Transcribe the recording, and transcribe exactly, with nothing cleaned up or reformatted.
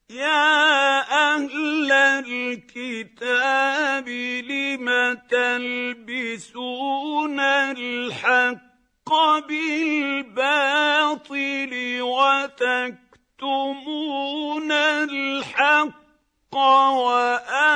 يَا أَهْلَ الْكِتَابِ لِمَ تَلْبِسُونَ الْحَقَّ بِالْبَاطِلِ وَتَكْتُمُونَ الْحَقَّ